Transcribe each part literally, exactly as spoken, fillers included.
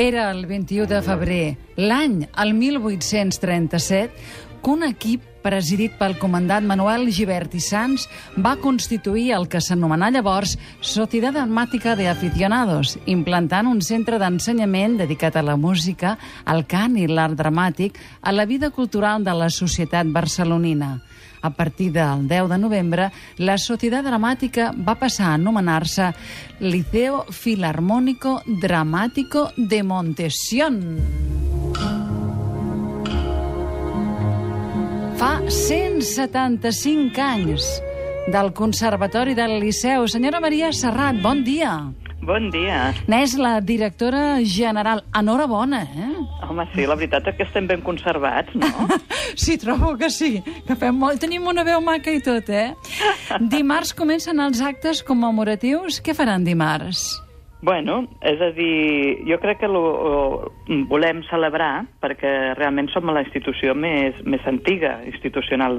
Era el vint-i-u de febrer, l'any el mil vuit-cents trenta-set, que un equip presidit pel comandant Manuel Gibert i Sans va constituir el que s'anomenà llavors Sociedad Dramática de Aficionados, implantant un centre d'ensenyament dedicat a la música, al cant i l'art dramàtic a la vida cultural de la societat barcelonina. A partir del deu de novembre, la Sociedad Dramática va passar a anomenar-se Liceo Filarmónico Dramático de Montesión. Fa cent setanta-cinc anys del Conservatori del Liceu. Senyora Maria Serrat, bon dia. Bon dia. N'és la directora general. Enhorabona, eh? Home, sí, la veritat és que estem ben conservats, no? Sí, trobo que sí, que fem molt. Tenim una veu maca i tot, eh? Dimarts comencen els actes commemoratius. Què faran dimarts? Bueno, és a dir, jo crec que lo, lo volem celebrar perquè realment som la institució més, més antiga, institucional,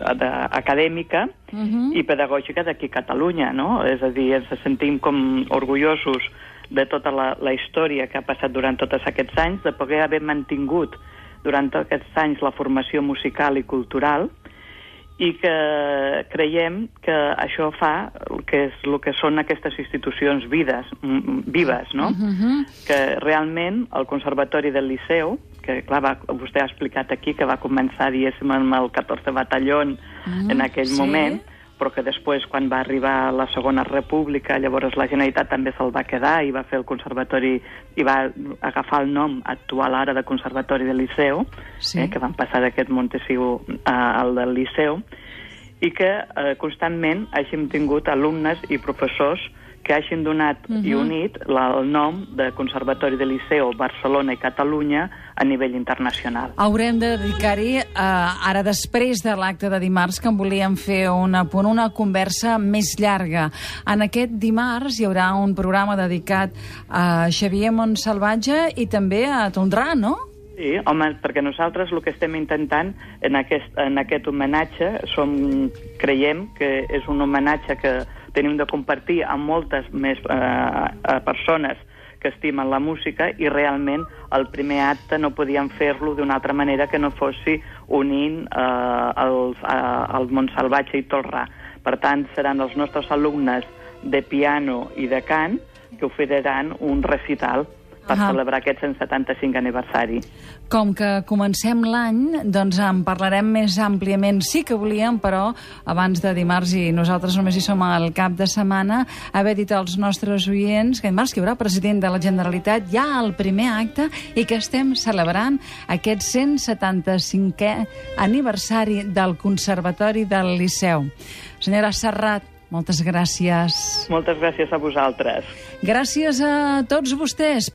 acadèmica uh-huh. i pedagògica d'aquí a Catalunya, no? És a dir, ens sentim com orgullosos de tota la, la història que ha passat durant tots aquests anys, de poder haver mantingut durant tots aquests anys la formació musical i cultural, i que creiem que això fa el que és el que són aquestes institucions vides, vives, no? Uh-huh. Que realment el Conservatori del Liceu, que clar, va, vostè ha explicat aquí que va començar, diguéssim, amb el catorze Batalló uh-huh. en aquell sí. moment, però que després, quan va arribar la Segona República, llavors la Generalitat també se'l va quedar i va fer el Conservatori, i va agafar el nom actual ara de Conservatori del Liceu, sí. eh, que van passar d'aquest Montesiu al del Liceu, i que eh, constantment hàgim tingut alumnes i professors que hagin donat uh-huh. i unit la, el nom de Conservatori del Liceu Barcelona i Catalunya a nivell internacional. Haurem de dedicar-hi, eh, ara després de l'acte de dimarts, que en volíem fer una, una conversa més llarga. En aquest dimarts hi haurà un programa dedicat a Xavier Montsalvatge i també a Tondrà, no? Sí, home, perquè nosaltres el que estem intentant en aquest, en aquest homenatge som, creiem que és un homenatge que tenim de compartir amb moltes més eh, persones que estimen la música i realment el primer acte no podíem fer-lo d'una altra manera que no fossi unint eh, els, eh, el Montsalvatge i Tolrà. Per tant, seran els nostres alumnes de piano i de cant que oferiran un recital per uh-huh. celebrar aquest cent setanta-cinc aniversari. Com que comencem l'any, doncs en parlarem més àmpliament. Sí que volíem, però, abans de dimarts, i nosaltres només hi som al cap de setmana, haver dit als nostres oients que dimarts hi haurà president de la Generalitat, ja al primer acte, i que estem celebrant aquest cent setanta-cinquè aniversari del Conservatori del Liceu. Senyora Serrat, moltes gràcies. Moltes gràcies a vosaltres. Gràcies a tots vostès.